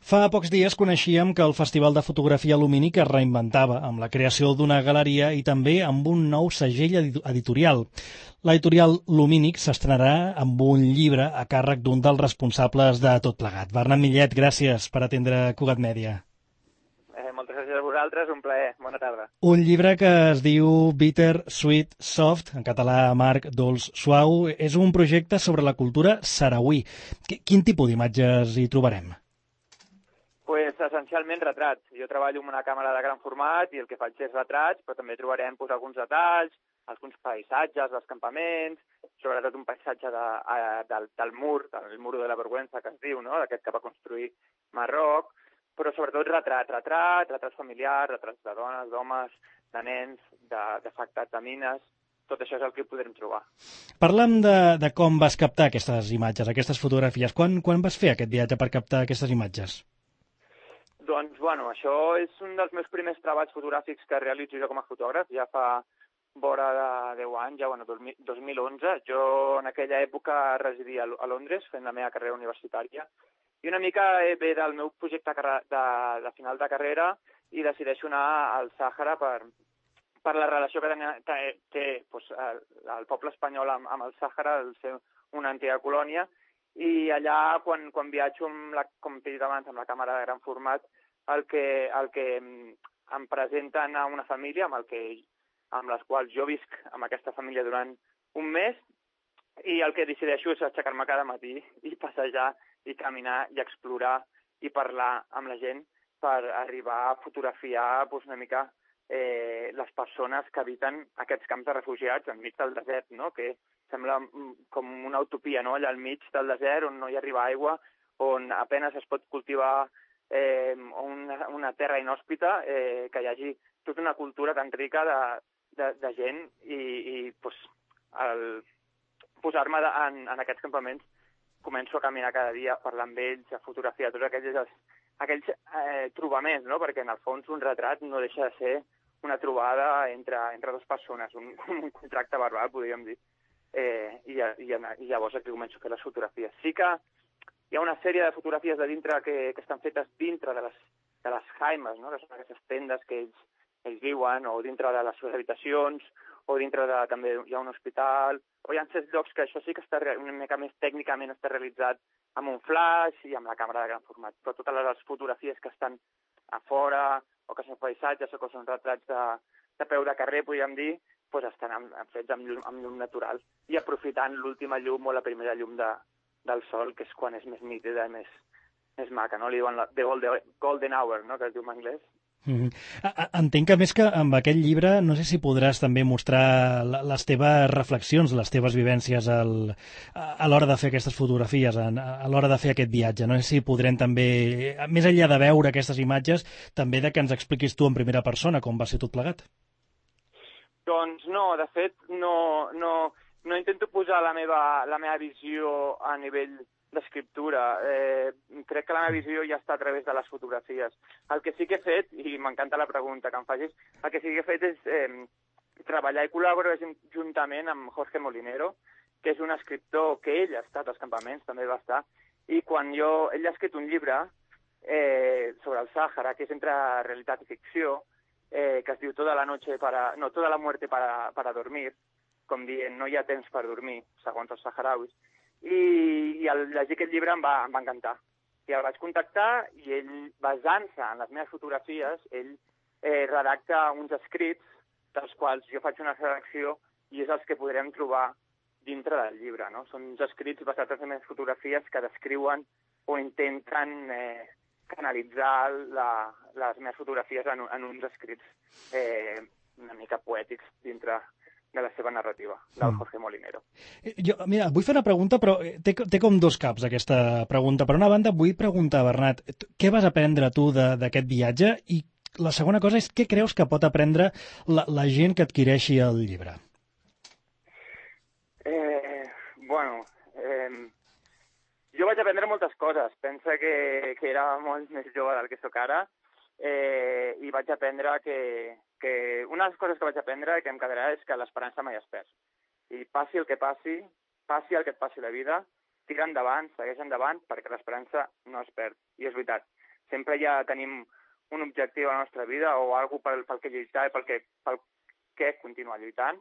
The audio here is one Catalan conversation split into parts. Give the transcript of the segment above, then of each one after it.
Fa pocs dies coneixíem que el Festival de Fotografia Lumínic es reinventava amb la creació d'una galeria i també amb un nou segell editorial. L'editorial Lumínic s'estrenarà amb un llibre a càrrec d'un dels responsables de tot plegat. Bernat Millet, gràcies per atendre Cugat Mèdia. Moltes gràcies a vosaltres, un plaer. Bona tarda. Un llibre que es diu Bitter, Sweet, Soft, en català amarg, dolç, suau. És un projecte sobre la cultura sarauí. Quin tipus d'imatges hi trobarem? Pues, essencialment retrats. Jo treballo amb una càmera de gran format i el que faig és retrats, però també trobarem alguns detalls, alguns paisatges dels campaments, sobretot un paisatge del mur, el mur de la vergüenza que es diu, no? Aquest que va construir Marroc, però sobretot retrats familiars, retrats de dones, d'homes, de nens, d'afectats de mines. Tot això és el que podrem trobar. Parla'm de com vas captar aquestes imatges, aquestes fotografies. Quan vas fer aquest viatge per captar aquestes imatges? Doncs, això és un dels meus primers treballs fotogràfics que realitzo jo com a fotògraf. Ja fa vora de 10 anys, 2011. Jo en aquella època residia a Londres fent la meva carrera universitària i una mica ve del meu projecte de final de carrera i decideixo anar al Sàhara per la relació que té el poble espanyol amb el Sàhara, el ser una antiga colònia. I allà, quan viatjo, com t'he dit abans, amb la càmera de gran format, el que em presenten a una família amb les quals jo visc amb aquesta família durant un mes, i el que decideixo és aixecar-me cada matí i passejar i caminar i explorar i parlar amb la gent per arribar a fotografiar una mica les persones que habiten aquests camps de refugiats enmig del desert, no? Que sembla com una utopia, no? Allà al mig del desert on no hi arriba aigua, on apenas es pot cultivar una terra inhòspita, que hi hagi tota una cultura tan rica de gent i al posar-me en aquests campaments començo a caminar cada dia, a parlar amb ells, a fotografiar tots aquells trobaments, no? Perquè en el fons un retrat no deixa de ser una trobada entre dues persones, un contracte verbal, podríem dir. I llavors aquí començo a fer les fotografies. Sí que hi ha una sèrie de fotografies de dintre que estan fetes dintre de les jaimes, no? Que són aquestes tendes que ells viuen, o dintre de les seves habitacions, o dintre també hi ha un hospital, o hi ha certs llocs que això sí que està una mica més tècnicament està realitzat amb un flash i amb la càmera de gran format. Però totes les fotografies que estan a fora, o que són paisatges, o que són retrats de peu de carrer, podríem dir, estan fets amb llum natural i aprofitant l'última llum o la primera llum del sol, que és quan és més nítida i més maca, no? Li diuen the golden hour, no? Que es diu en anglès. Entenc que, més que amb aquest llibre, no sé si podràs també mostrar les teves reflexions, les teves vivències a l'hora de fer aquestes fotografies, a l'hora de fer aquest viatge. No sé si podrem també, més enllà de veure aquestes imatges, també de que ens expliquis tu en primera persona com va ser tot plegat. Doncs no, de fet, no intento posar la meva visió a nivell d'escriptura. Crec que la meva visió ja està a través de les fotografies. El que sí que he fet, i m'encanta la pregunta que em facis, el que sí que he fet és treballar i col·laborar juntament amb Jorge Molinero, que és un escriptor que ell ha estat als campaments, també va estar, i ell ha escrit un llibre sobre el Sàhara, que és entre realitat i ficció, que es diu Toda la muerte para dormir, com dient, no hi ha temps per dormir, segons els saharauis. I al llegir aquest llibre em va encantar. I el vaig contactar i ell, basant-se en les meves fotografies, ell redacta uns escrits dels quals jo faig una redacció i és els que podrem trobar dintre del llibre, no? Són uns escrits basats en les meves fotografies que descriuen o intenten canalitzar les meves fotografies en uns escrits una mica poètics dintre de la seva narrativa, del Jorge Molinero. Mira, vull fer una pregunta, però té com dos caps aquesta pregunta. Per una banda, vull preguntar, Bernat, què vas aprendre tu d'aquest viatge? I la segona cosa és què creus que pot aprendre la gent que adquireixi el llibre? Jo vaig aprendre moltes coses. Pensa que era molt més jove del que sóc ara i vaig aprendre que una de les coses que vaig aprendre i que em quedarà és que l'esperança mai es perd. I passi el que passi el que et passi a la vida, tira endavant, segueix endavant, perquè l'esperança no es perd. I és veritat, Sempre ja tenim un objectiu a la nostra vida o alguna pel que lluitar i pel què continuar lluitant,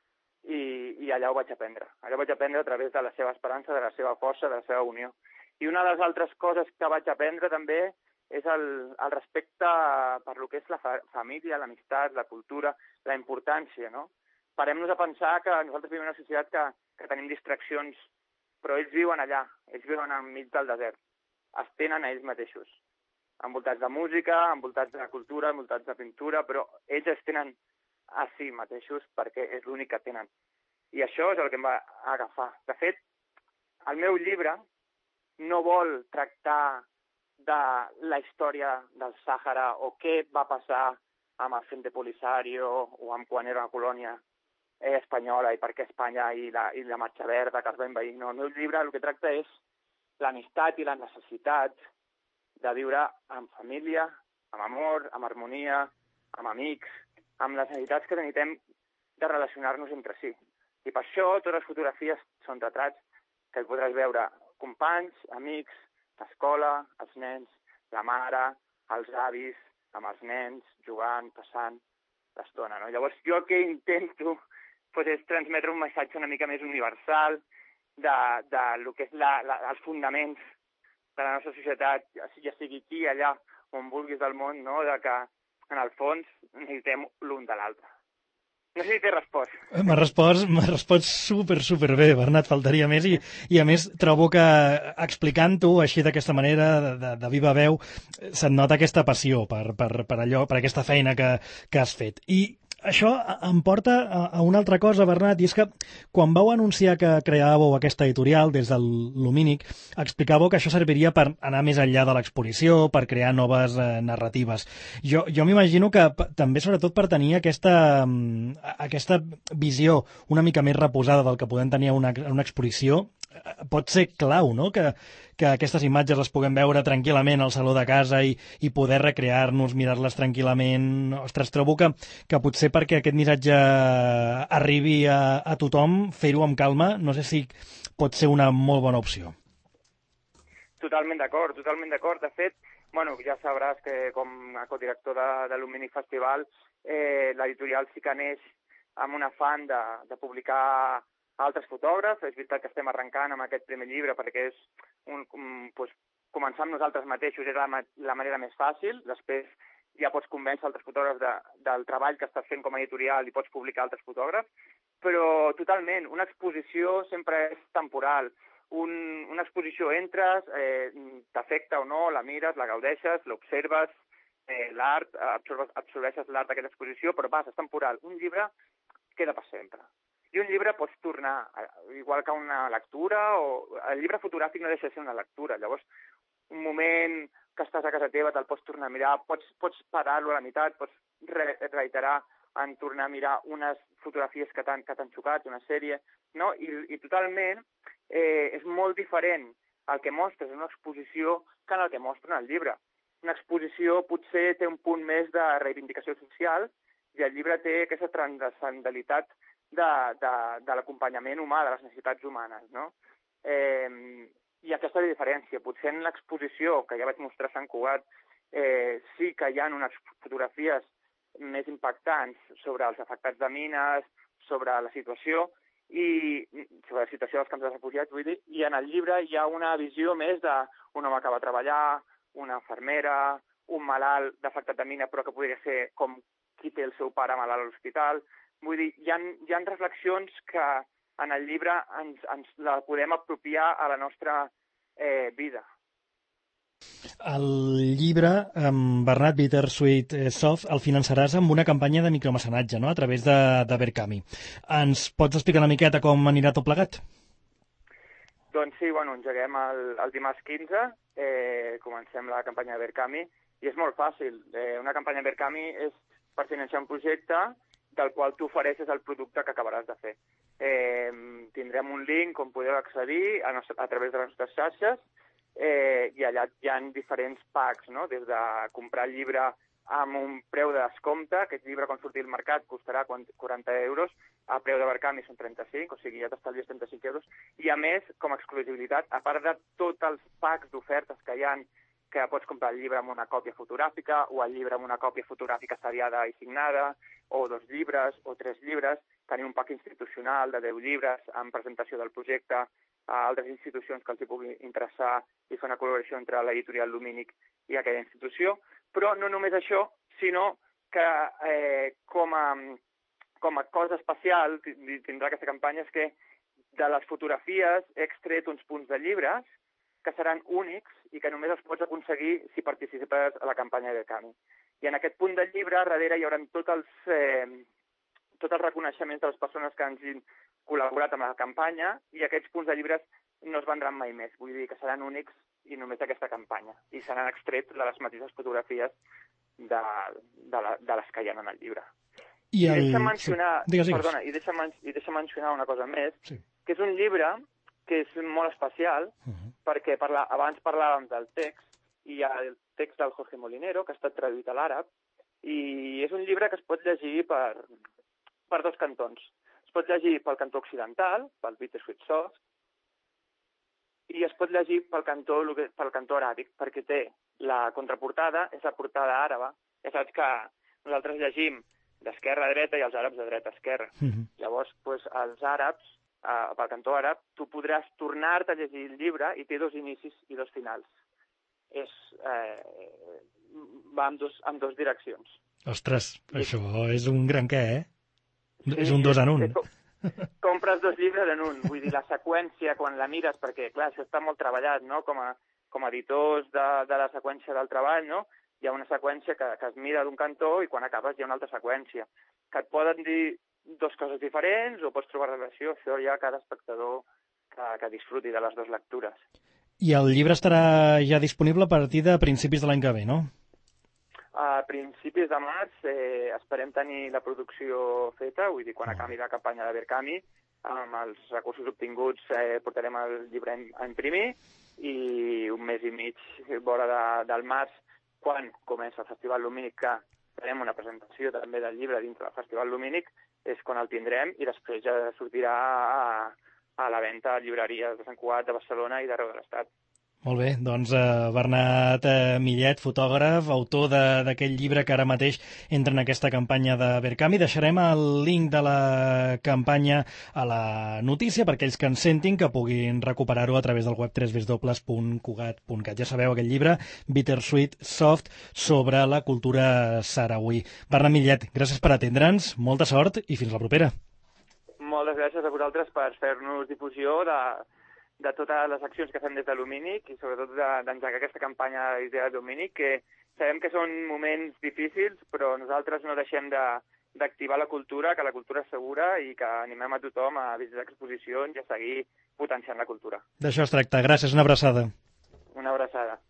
i allà ho vaig aprendre. Allà ho vaig aprendre a través de la seva esperança, de la seva força, de la seva unió. I una de les altres coses que vaig aprendre també és el respecte per lo que és la família, l'amistat, la cultura, la importància, no? Parem-nos a pensar que nosaltres vivim en una societat que tenim distraccions, però ells viuen allà, ells viuen enmig del desert, es tenen a ells mateixos, envoltats de música, envoltats de cultura, envoltats de pintura, però ells es tenen a si mateixos perquè és l'únic que tenen. I això és el que em va agafar. De fet, el meu llibre no vol tractar de la història del Sàhara o què va passar amb el Frente Polisario o amb quan era una colònia espanyola i per què Espanya i la Marxa Verda que es va envair. No, el meu llibre el que tracta és l'amistat i la necessitat de viure en família, amb amor, amb harmonia, amb amics, amb les necessitats que necessitem de relacionar-nos entre si. I per això totes les fotografies són retrats que hi podràs veure companys, amics, l'escola, els nens, la mare, els avis, amb els nens, jugant, passant l'estona, no? Llavors jo el que intento és transmetre un missatge una mica més universal de lo que és els fonaments de la nostra societat, ja sigui aquí, allà, on vulguis del món, no? De que, en el fons, necessitem l'un de l'altre. No sé si t'he respost. M'ha respost super bé, Bernat, faltaria més, i a més trobo que explicant-ho així d'aquesta manera, de viva veu, se't nota aquesta passió per allò, per aquesta feina que has fet. I això em porta a una altra cosa, Bernat, i és que quan vau anunciar que creàveu aquesta editorial des del Lumínic, explicàveu que això serviria per anar més enllà de l'exposició, per crear noves narratives. Jo m'imagino que també, sobretot, per tenir aquesta visió una mica més reposada del que podem tenir a una exposició, pot ser clau, no?, que aquestes imatges les puguem veure tranquil·lament al saló de casa i poder recrear-nos, mirar-les tranquil·lament. Ostres, trobo que potser perquè aquest missatge arribi a tothom, fer-ho amb calma, no sé si pot ser una molt bona opció. Totalment d'acord, totalment d'acord. De fet, ja sabràs que com a codirector de l'Umini Festival, l'editorial sí que neix amb un afany de publicar altres fotògrafs. És veritat que estem arrencant amb aquest primer llibre perquè és començar amb nosaltres mateixos és la manera més fàcil. Després ja pots convèncer altres fotògrafs del treball que estàs fent com a editorial i pots publicar altres fotògrafs. Però totalment, una exposició sempre és temporal. Una exposició entres, t'afecta o no, la mires, la gaudeixes, l'observes, l'art, absorbeixes l'art d'aquesta exposició, però és temporal. Un llibre queda per sempre. I un llibre pots tornar, igual que una lectura, o el llibre fotogràfic no deixa de ser una lectura. Llavors, un moment que estàs a casa teva te'l pots tornar a mirar, pots parar-lo a la meitat, pots reiterar en tornar a mirar unes fotografies que t'han xocat, una sèrie, no? I totalment és molt diferent el que mostres en una exposició que en el que mostres en el llibre. Una exposició potser té un punt més de reivindicació social i el llibre té aquesta transcendentalitat de l'acompanyament humà, de les necessitats humanes, no? I aquesta és la diferència. Potser en l'exposició, que ja vaig mostrar a Sant Cugat, sí que hi ha unes fotografies més impactants sobre els afectats de mines, sobre la situació dels camps de refugiats, vull dir, i en el llibre hi ha una visió més d'un home que va treballar, una infermera, un malalt d'afectat de mina, però que podria ser com qui té el seu pare malalt a l'hospital. Vull dir, hi ha reflexions que en el llibre ens la podem apropiar a la nostra vida. El llibre, Bernat Bittersweet Soft, el finançaràs amb una campanya de micromecenatge, no?, a través de Verkami. Ens pots explicar una miqueta com anirà tot plegat? Doncs sí, engeguem el dimarts 15, comencem la campanya de Verkami, i és molt fàcil. Una campanya de Verkami és per financiar un projecte del qual tu ofereixes el producte que acabaràs de fer. Tindrem un link on podeu accedir a través de les nostres xarxes, i allà hi ha diferents packs, no? Des de comprar el llibre amb un preu de descompte, aquest llibre quan surti al mercat costarà 40 euros, a preu de Verkami són 35, o sigui, ja t'estalvies 35 euros, i a més, com a exclusivitat, a part de tots els packs d'ofertes que hi ha, que pots comprar el llibre amb una còpia fotogràfica, o el llibre amb una còpia fotogràfica seriada i signada, o 2 llibres, o 3 llibres. Tenim un pack institucional de 10 llibres amb presentació del projecte a altres institucions que els hi pugui interessar i fer una col·laboració entre l'editorial Lumínic i aquella institució. Però no només això, sinó que com a cosa especial tindrà aquesta campanya és que de les fotografies he extret uns punts de llibres que seran únics i que només els pots aconseguir si participes a la campanya de Berkami. I en aquest punt de llibre, darrere hi haurà tots els reconeixements de les persones que han col·laborat amb la campanya, i aquests punts de llibres no es vendran mai més. Vull dir que seran únics i només d'aquesta campanya. I seran extrets de les mateixes fotografies de les que hi ha en el llibre. I deixa mencionar, deixa mencionar una cosa més, que és un llibre que és molt especial, perquè abans parlàvem del text, i hi ha el text del Jorge Molinero, que ha estat traduït a l'àrab, i és un llibre que es pot llegir per 2 cantons. Es pot llegir pel cantó occidental, pel Bittersweet Soft, i es pot llegir pel cantó aràbic, perquè té la contraportada, és la portada àraba. Ja saps que nosaltres llegim d'esquerra a dreta i els àrabs de dreta a esquerra. Llavors, els àrabs, pel cantó àrab, tu podràs tornar-te a llegir el llibre i té 2 inicis i 2 finals. Va en 2 direccions. Ostres, això és un gran què, eh? És un 2 en 1. Compres 2 llibres en un. Vull dir, la seqüència, quan la mires, perquè, clar, això està molt treballat, no?, com a editors de la seqüència del treball, no?, hi ha una seqüència que es mira d'un cantó i quan acabes hi ha una altra seqüència. Que et poden dir 2 coses diferents o pots trobar relació. Això hi ha cada espectador que disfruti de les 2 lectures. I el llibre estarà ja disponible a partir de principis de l'any que ve, no? A principis de març esperem tenir la producció feta, vull dir, quan acabi la campanya de Berkami, amb els recursos obtinguts portarem el llibre a imprimir, i un mes i mig, vora del març, quan comença el Festival Lumínic, que farem una presentació també del llibre dintre del Festival Lumínic, és quan el tindrem, i després ja sortirà a la venda a llibreries de Sant Cugat, de Barcelona i d'arreu de l'Estat. Molt bé, doncs Bernat Millet, fotògraf, autor d'aquell llibre que ara mateix entra en aquesta campanya de Berkami. Deixarem el link de la campanya a la notícia per aquells que ens sentin, que puguin recuperar-ho a través del web www.cugat.cat. Ja sabeu, aquell llibre, Bittersweet Soft, sobre la cultura sarauí. Bernat Millet, gràcies per atendre'ns, molta sort i fins la propera. Moltes gràcies a vosaltres per fer-nos difusió de totes les accions que fem des de Lumínic i sobretot d'engegar aquesta campanya d'Idea Lumínic, que sabem que són moments difícils, però nosaltres no deixem d'activar la cultura, que la cultura és segura, i que animem a tothom a visitar exposicions i a seguir potenciant la cultura. D'això es tracta. Gràcies, una abraçada. Una abraçada.